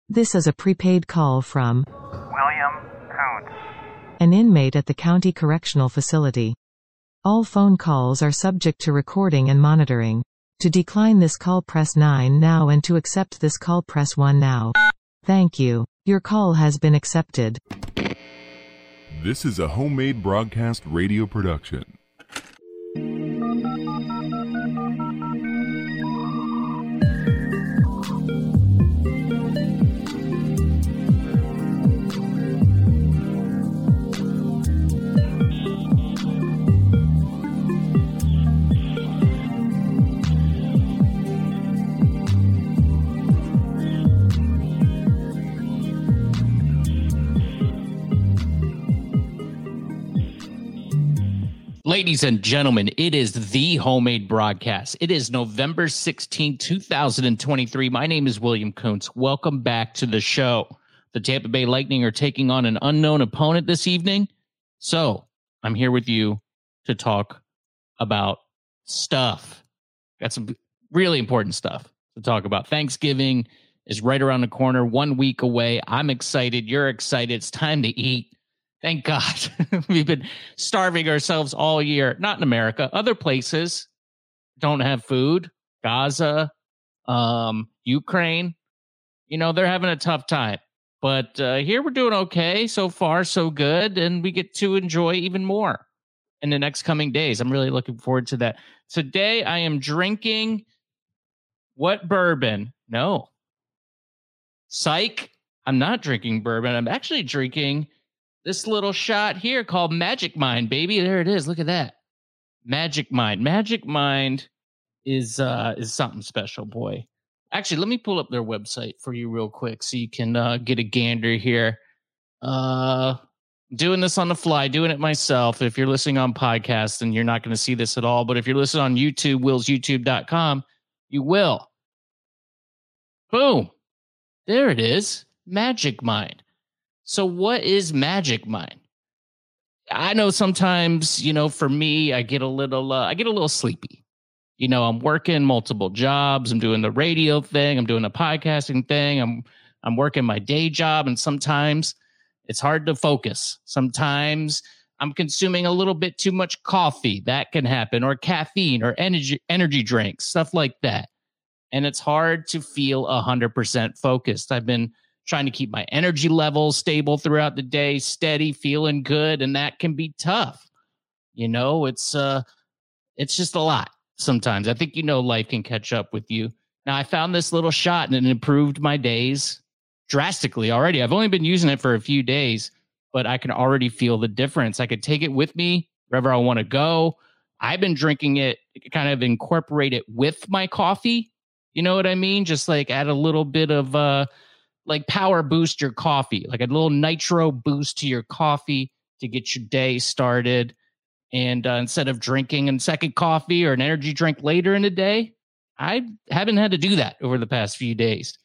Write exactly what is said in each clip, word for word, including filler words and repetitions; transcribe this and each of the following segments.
This is a prepaid call from William Koontz, an inmate at the county correctional facility. All phone calls are subject to recording and monitoring. To decline this call, press nine now, and to accept this call, press one now. Thank you. Your call has been accepted. This is a homemade broadcast radio production. Ladies and gentlemen, it is the homemade broadcast. It is November sixteenth, two thousand twenty-three. My name is William Koontz. Welcome back to the show. The Tampa Bay Lightning are taking on an unknown opponent this evening. So I'm here with you to talk about stuff. Got some really important stuff to talk about. Thanksgiving is right around the corner, one week away. I'm excited. You're excited. It's time to eat. Thank God. We've been starving ourselves all year. Not in America. Other places don't have food. Gaza, um, Ukraine, you know, they're having a tough time. But uh, here we're doing okay. So far, so good. And we get to enjoy even more in the next coming days. I'm really looking forward to that. Today, I am drinking what bourbon? No. Psych. I'm not drinking bourbon. I'm actually drinking this little shot here called Magic Mind, baby. There it is. Look at that. Magic Mind. Magic Mind is uh, is something special, boy. Actually, let me pull up their website for you real quick so you can uh, get a gander here. Uh, doing this on the fly, doing it myself. If you're listening on podcast, then you're not going to see this at all. But if you're listening on YouTube, wills youtube dot com, you will. Boom. There it is. Magic Mind. So what is Magic Mind? I know sometimes, you know, for me, I get a little, uh, I get a little sleepy. You know, I'm working multiple jobs. I'm doing the radio thing. I'm doing the podcasting thing. I'm, I'm working my day job. And sometimes it's hard to focus. Sometimes I'm consuming a little bit too much coffee. That can happen, or caffeine, or energy, energy drinks, stuff like that. And it's hard to feel a hundred percent focused. I've been trying to keep my energy levels stable throughout the day, steady, feeling good, and that can be tough. You know, it's uh, it's just a lot sometimes. I think, you know, life can catch up with you. Now, I found this little shot, and it improved my days drastically already. I've only been using it for a few days, but I can already feel the difference. I could take it with me wherever I want to go. I've been drinking it, kind of incorporate it with my coffee. You know what I mean? Just like add a little bit of uh, like power boost your coffee, like a little nitro boost to your coffee to get your day started. And uh, instead of drinking a second coffee or an energy drink later in the day, I haven't had to do that over the past few days.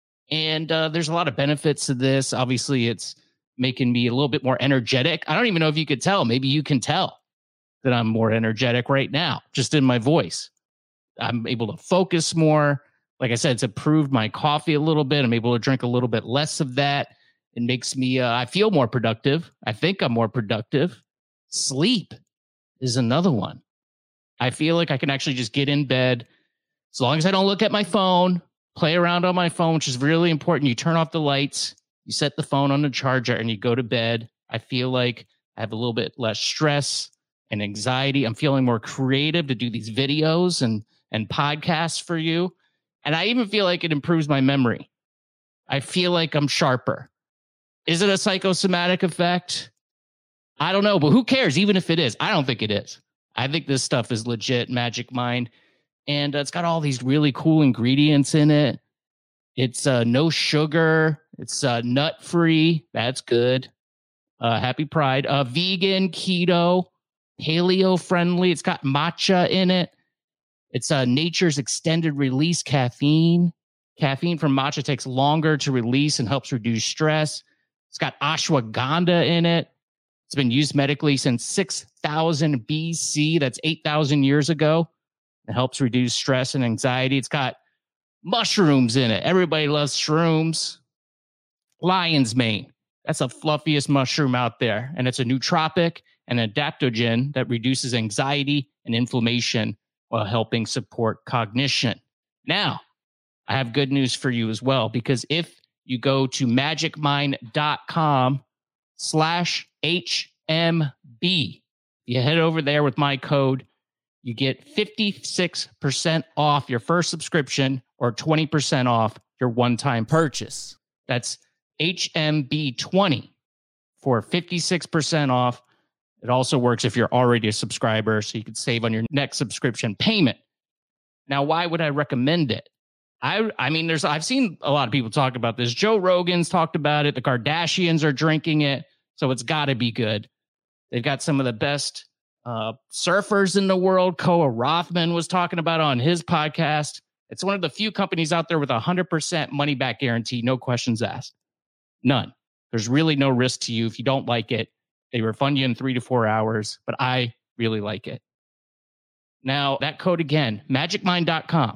And uh, there's a lot of benefits to this. Obviously, it's making me a little bit more energetic. I don't even know if you could tell. Maybe you can tell that I'm more energetic right now, just in my voice. I'm able to focus more. Like I said, it's improved my coffee a little bit. I'm able to drink a little bit less of that. It makes me, uh, I feel more productive. I think I'm more productive. Sleep is another one. I feel like I can actually just get in bed as long as I don't look at my phone, play around on my phone, which is really important. You turn off the lights, you set the phone on the charger, and you go to bed. I feel like I have a little bit less stress and anxiety. I'm feeling more creative to do these videos and, and podcasts for you. And I even feel like it improves my memory. I feel like I'm sharper. Is it a psychosomatic effect? I don't know, but who cares? Even if it is, I don't think it is. I think this stuff is legit Magic Mind. And uh, it's got all these really cool ingredients in it. It's uh, no sugar. It's uh, nut-free. That's good. Uh, happy Pride. Uh, vegan, keto, paleo-friendly. It's got matcha in it. It's uh, nature's extended release caffeine. Caffeine from matcha takes longer to release and helps reduce stress. It's got ashwagandha in it. It's been used medically since six thousand B C. That's eight thousand years ago. It helps reduce stress and anxiety. It's got mushrooms in it. Everybody loves shrooms. lion's mane. That's the fluffiest mushroom out there. And it's a nootropic and adaptogen that reduces anxiety and inflammation while helping support cognition. Now, I have good news for you as well, because if you go to magicmind.com slash HMB, you head over there with my code, you get fifty-six percent off your first subscription or twenty percent off your one-time purchase. That's H M B twenty for fifty-six percent off. It also works if you're already a subscriber, so you can save on your next subscription payment. Now, why would I recommend it? I I mean, there's I've seen a lot of people talk about this. Joe Rogan's talked about it. The Kardashians are drinking it, so it's got to be good. They've got some of the best uh, surfers in the world. Koa Rothman was talking about it on his podcast. It's one of the few companies out there with a one hundred percent money-back guarantee, no questions asked. None. There's really no risk to you if you don't like it. They refund you in three to four hours, but I really like it. Now, that code again, magicmind.com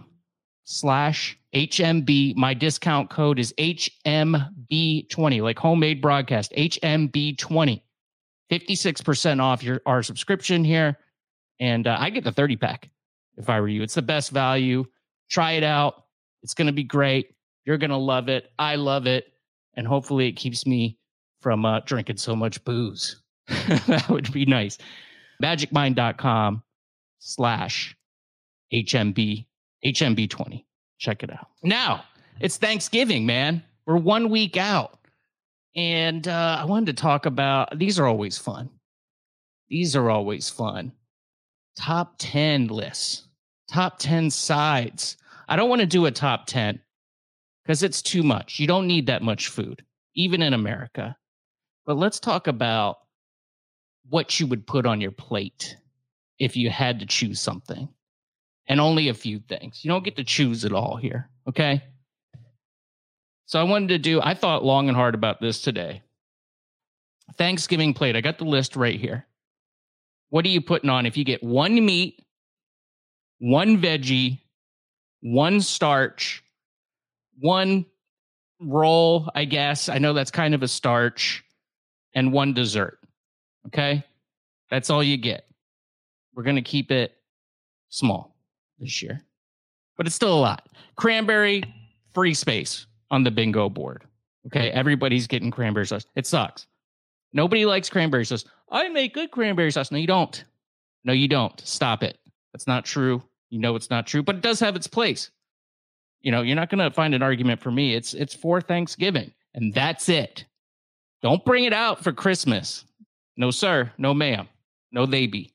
slash HMB. My discount code is H M B twenty, like homemade broadcast, H M B twenty. fifty-six percent off your our subscription here. And uh, I get the thirty pack if I were you. It's the best value. Try it out. It's going to be great. You're going to love it. I love it. And hopefully it keeps me from uh, drinking so much booze. That would be nice. magicmind.com slash HMB, H M B twenty. Check it out. Now, it's Thanksgiving, man. We're one week out. And uh, I wanted to talk about, these are always fun. These are always fun. Top ten lists. Top ten sides. I don't want to do a top ten because it's too much. You don't need that much food, even in America. But let's talk about what you would put on your plate if you had to choose something. And only a few things. You don't get to choose it all here, okay? So I wanted to do, I thought long and hard about this today. Thanksgiving plate. I got the list right here. What are you putting on if you get one meat, one veggie, one starch, one roll, I guess. I know that's kind of a starch, and one dessert. Okay? That's all you get. We're going to keep it small this year, but it's still a lot. Cranberry, free space on the bingo board. Okay? Everybody's getting cranberry sauce. It sucks. Nobody likes cranberry sauce. I make good cranberry sauce. No, you don't. No, you don't. Stop it. That's not true. You know it's not true, but it does have its place. You know, you're not going to find an argument for me. It's it's for Thanksgiving, and that's it. Don't bring it out for Christmas. No, sir. No, ma'am. No, they be.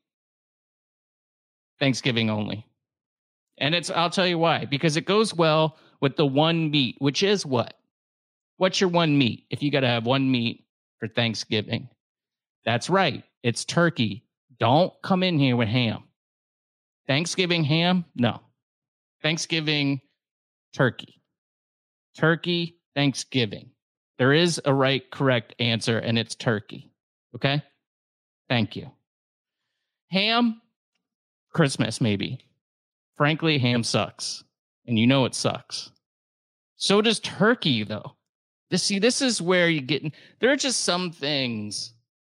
Thanksgiving only. And it's, I'll tell you why. Because it goes well with the one meat, which is what? What's your one meat? If you got to have one meat for Thanksgiving. That's right. It's turkey. Don't come in here with ham. Thanksgiving ham? No. Thanksgiving turkey. Turkey, Thanksgiving. There is a right, correct answer, and it's turkey. Okay? Thank you. Ham, Christmas maybe. Frankly, ham sucks. And you know it sucks. So does turkey, though. This, see, this is where you get... There are just some things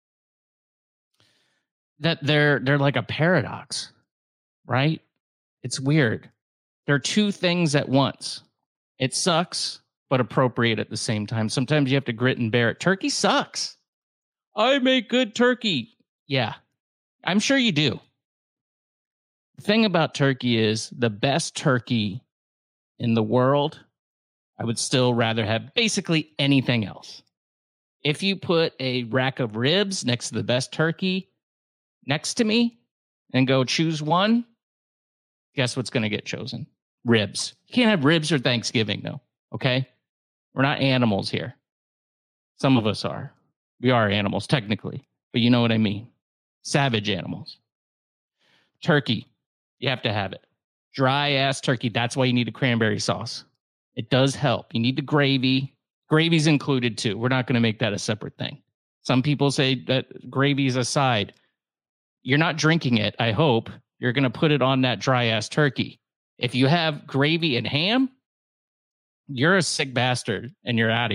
that they're they're like a paradox, right? It's weird. There are two things at once. It sucks, but appropriate at the same time. Sometimes you have to grit and bear it. Turkey sucks. I make good turkey. Yeah, I'm sure you do. The thing about turkey is the best turkey in the world, I would still rather have basically anything else. If you put a rack of ribs next to the best turkey next to me and go choose one, guess what's going to get chosen? Ribs. You can't have ribs for Thanksgiving, though, okay? We're not animals here. Some of us are. We are animals, technically, but you know what I mean. Savage animals. Turkey. You have to have it. Dry-ass turkey. That's why you need a cranberry sauce. It does help. You need the gravy. Gravy's included, too. We're not going to make that a separate thing. Some people say that gravy's a side. You're not drinking it, I hope. You're going to put it on that dry-ass turkey. If you have gravy and ham, you're a sick bastard, and you're out of here.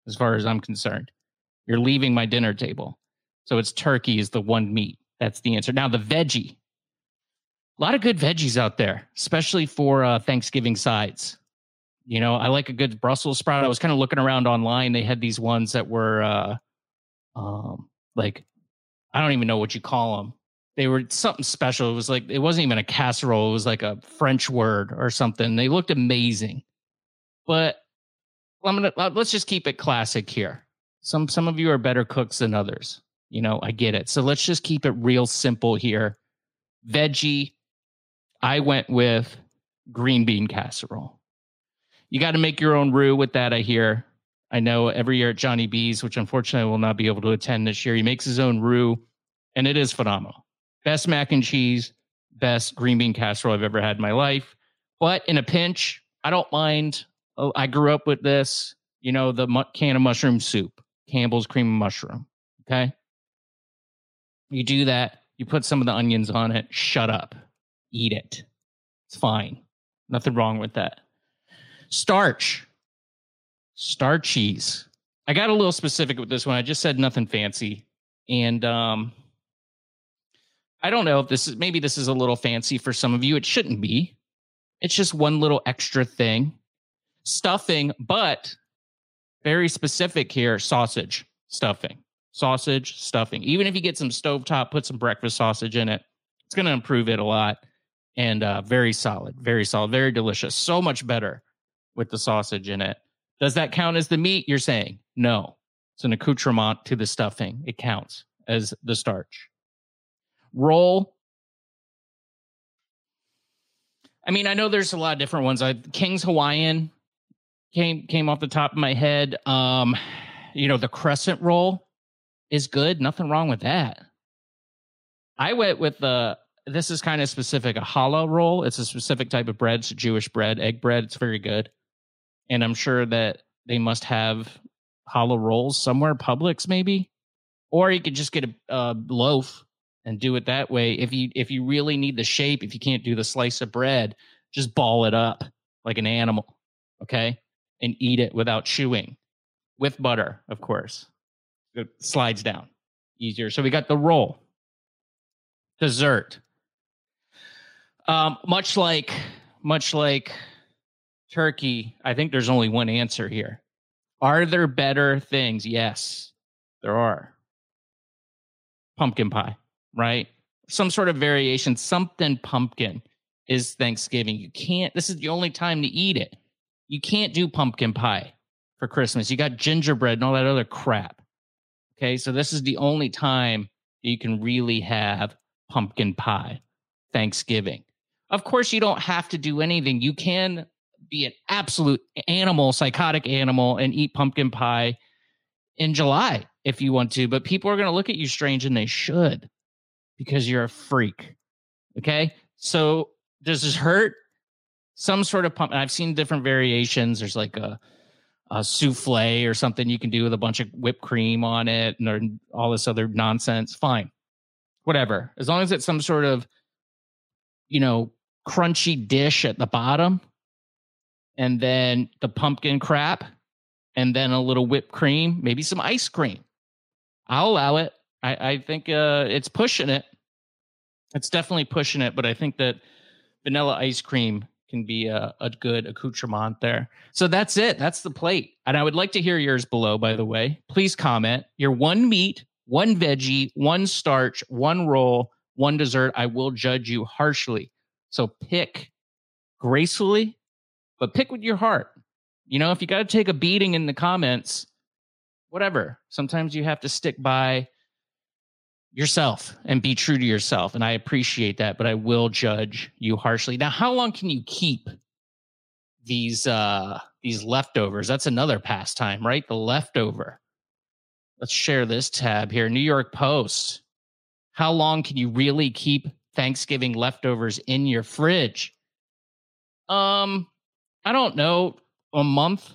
as far as I'm concerned. You're leaving my dinner table. So it's turkey is the one meat. That's the answer. Now the veggie. A lot of good veggies out there, especially for uh, Thanksgiving sides. You know, I like a good Brussels sprout. I was kind of looking around online. They had these ones that were uh, um, like, I don't even know what you call them. They were something special. It was like, it wasn't even a casserole. It was like a French word or something. They looked amazing. But I'm gonna, let's just keep it classic here. Some, some of you are better cooks than others. You know, I get it. So let's just keep it real simple here. Veggie, I went with green bean casserole. You got to make your own roux with that, I hear. I know every year at Johnny B's, which unfortunately I will not be able to attend this year, he makes his own roux, and it is phenomenal. Best mac and cheese, best green bean casserole I've ever had in my life. But in a pinch, I don't mind. Oh, I grew up with this, you know, the mu- can of mushroom soup, Campbell's cream of mushroom. Okay. You do that. You put some of the onions on it. Shut up. Eat it. It's fine. Nothing wrong with that. Starch. Starchies. I got a little specific with this one. I just said nothing fancy. And um, I don't know if this is, maybe this is a little fancy for some of you. It shouldn't be. It's just one little extra thing. Stuffing, but very specific here, sausage stuffing. Sausage stuffing. Even if you get some stovetop, put some breakfast sausage in it, it's going to improve it a lot. And uh, very solid, very solid, very delicious. So much better with the sausage in it. Does that count as the meat? You're saying no. It's an accoutrement to the stuffing. It counts as the starch. Roll. I mean, I know there's a lot of different ones. I, King's Hawaiian came came off the top of my head. Um, you know, the crescent roll is good. Nothing wrong with that. I went with the, this is kind of specific, a challah roll. It's a specific type of bread. It's Jewish bread, egg bread. It's very good. And I'm sure that they must have challah rolls somewhere, Publix maybe. Or you could just get a, a loaf and do it that way. If you if you really need the shape, if you can't do the slice of bread, just ball it up like an animal, okay? And eat it without chewing. With butter, of course. It slides down easier. So we got the roll. Dessert. Um, much like much like turkey, I think there's only one answer here. Are there better things? Yes, there are. Pumpkin pie, right? Some sort of variation, something pumpkin is Thanksgiving. You can't, this is the only time to eat it. You can't do pumpkin pie for Christmas. You got gingerbread and all that other crap. Okay, so this is the only time you can really have pumpkin pie, Thanksgiving. Of course, you don't have to do anything. You can be an absolute animal, psychotic animal, and eat pumpkin pie in July if you want to. But people are going to look at you strange, and they should, because you're a freak. Okay? So does this hurt? Some sort of pump. I've seen different variations. There's like a, a souffle or something you can do with a bunch of whipped cream on it and all this other nonsense. Fine. Whatever. As long as it's some sort of, you know, crunchy dish at the bottom, and then the pumpkin crap, and then a little whipped cream, maybe some ice cream. I'll allow it. I, I think uh, it's pushing it. It's definitely pushing it, but I think that vanilla ice cream can be a, a good accoutrement there. So that's it. That's the plate. And I would like to hear yours below, by the way. Please comment. Your one meat, one veggie, one starch, one roll, one dessert. I will judge you harshly. So pick gracefully, but pick with your heart. You know, if you got to take a beating in the comments, whatever. Sometimes you have to stick by yourself and be true to yourself. And I appreciate that, but I will judge you harshly. Now, how long can you keep these uh, these leftovers? That's another pastime, right? The leftover. Let's share this tab here. New York Post. How long can you really keep Thanksgiving leftovers in your fridge? Um, I don't know. A month?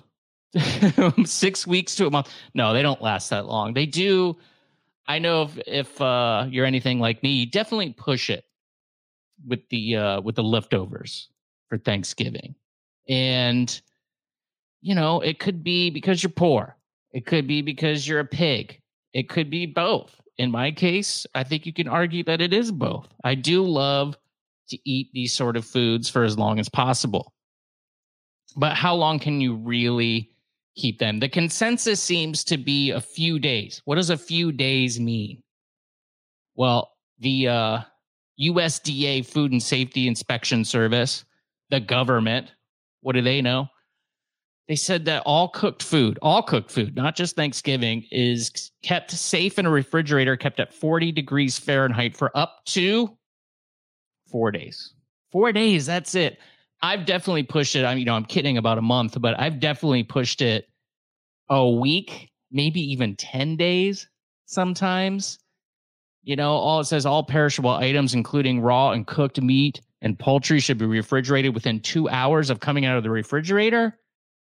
Six weeks to a month? No, they don't last that long. They do. I know if, if uh, you're anything like me, you definitely push it with the uh, with the leftovers for Thanksgiving. And, you know, it could be because you're poor, It could be because you're a pig. It could be both. In my case, I think you can argue that it is both. I do love to eat these sort of foods for as long as possible. But how long can you really keep them? The consensus seems to be a few days. What does a few days mean? Well, the uh, U S D A Food and Safety Inspection Service, the government, what do they know? They said that all cooked food, all cooked food, not just Thanksgiving, is kept safe in a refrigerator, kept at forty degrees Fahrenheit for up to four days. Four days, that's it. I've definitely pushed it. I mean, you know, I'm kidding about a month, but I've definitely pushed it a week, maybe even ten days sometimes. You know, all it says, all perishable items, including raw and cooked meat and poultry, should be refrigerated within two hours of coming out of the refrigerator.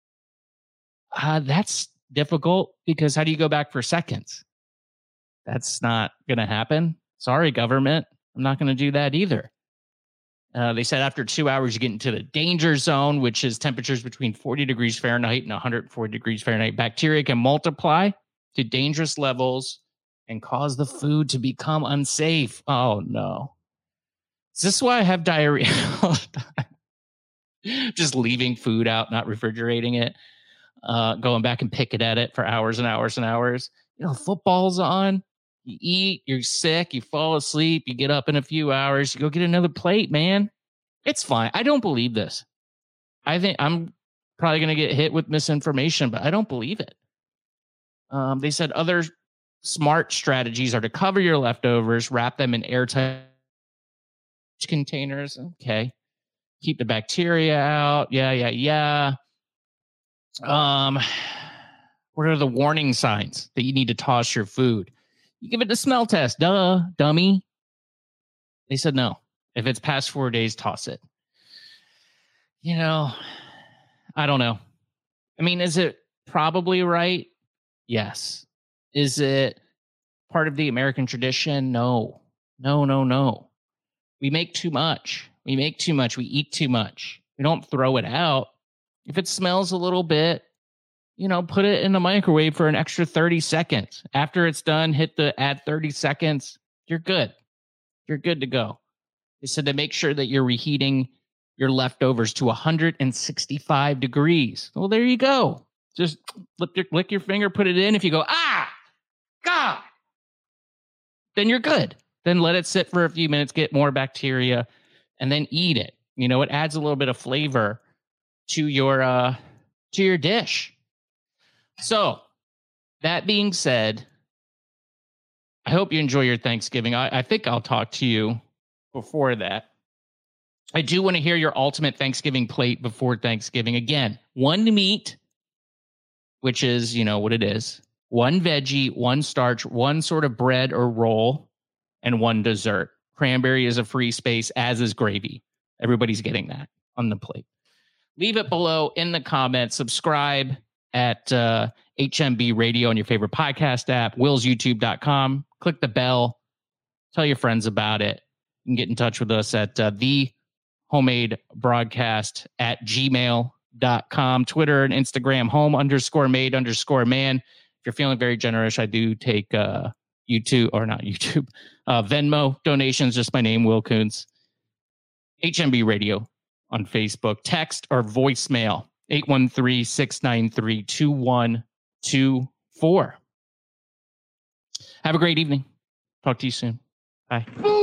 Uh, that's difficult because how do you go back for seconds? That's not going to happen. Sorry, government. I'm not going to do that either. Uh, they said after two hours, you get into the danger zone, which is temperatures between forty degrees Fahrenheit and one hundred forty degrees Fahrenheit. Bacteria can multiply to dangerous levels and cause the food to become unsafe. Oh, no. Is this why I have diarrhea all the time? Just leaving food out, not refrigerating it. Uh, going back and picking at it for hours and hours and hours. You know, football's on. You eat, you're sick, you fall asleep, you get up in a few hours, you go get another plate, man. It's fine. I don't believe this. I think I'm probably going to get hit with misinformation, but I don't believe it. Um, they said other smart strategies are to cover your leftovers, wrap them in airtight containers. Okay. Keep the bacteria out. Yeah, yeah, yeah. Um, what are the warning signs that you need to toss your food? You give it the smell test. Duh, dummy. They said no. If it's past four days, toss it. You know, I don't know. I mean, is it probably right? Yes. Is it part of the American tradition? No. No, no, no. We make too much. We make too much. We eat too much. We don't throw it out. If it smells a little bit, you know, put it in the microwave for an extra thirty seconds. After it's done, hit the add thirty seconds. You're good. You're good to go. They said to make sure that you're reheating your leftovers to one hundred sixty-five degrees. Well, there you go. Just lick your, lick your finger, put it in. If you go, ah, God, then you're good. Then let it sit for a few minutes, get more bacteria, and then eat it. You know, it adds a little bit of flavor to your uh, to your dish. So, that being said, I hope you enjoy your Thanksgiving. I, I think I'll talk to you before that. I do want to hear your ultimate Thanksgiving plate before Thanksgiving. Again, one meat, which is, you know what it is, one veggie, one starch, one sort of bread or roll, and one dessert. Cranberry is a free space, as is gravy. Everybody's getting that on the plate. Leave it below in the comments. Subscribe at uh, H M B Radio on your favorite podcast app, wills youtube dot com. Click the bell. Tell your friends about it. You can get in touch with us at uh, the homemade broadcast at gmail dot com. Twitter and Instagram, home underscore made underscore man. If you're feeling very generous, I do take uh, YouTube, or not YouTube, uh, Venmo donations, just my name, Will Kuntz. H M B Radio on Facebook. Text or voicemail, eight one three, six nine three, two one two four. Have a great evening. Talk to you soon. Bye.